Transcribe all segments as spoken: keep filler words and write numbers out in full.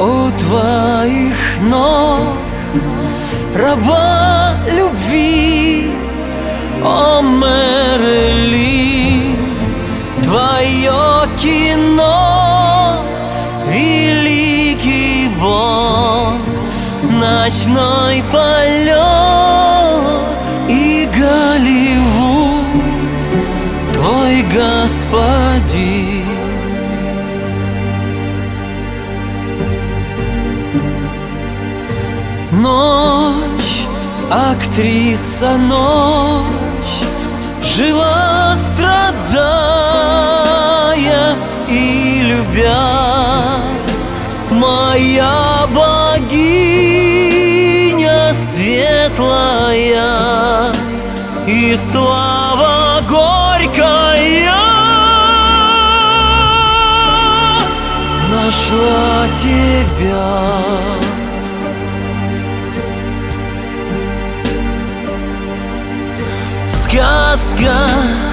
у твоих ног, раба любви, о Мэрилин. Твое кино, великий Бог, ночной полет и Голливуд, твой господин. Ночь, актриса ночь, жила, страдая и любя, моя богиня светлая и слава горькая. Нашла тебя. Сказка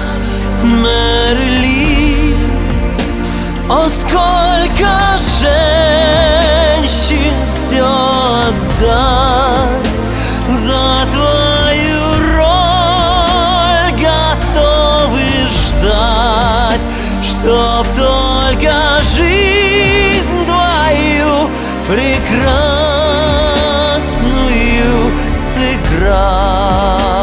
Мэрилин, о, сколько женщин все отдать за твою роль, готовы ждать, чтоб только жизнь твою прекрасную сыграть.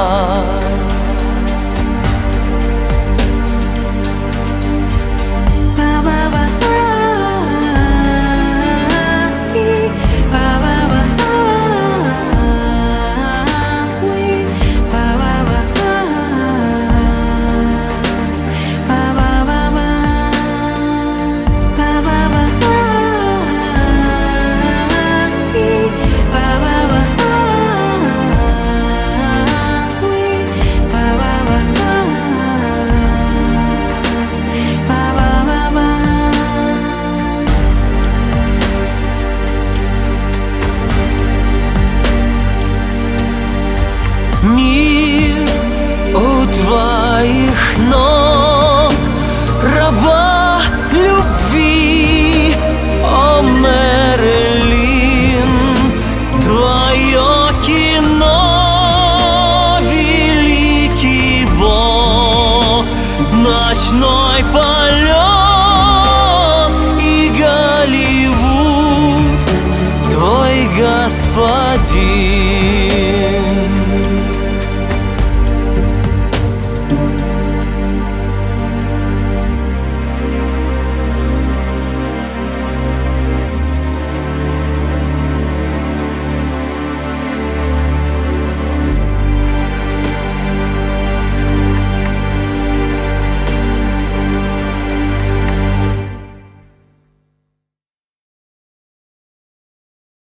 Мир у твоих ног, раба любви, о Мэрилин. Твое кино, великий Бог, ночной полет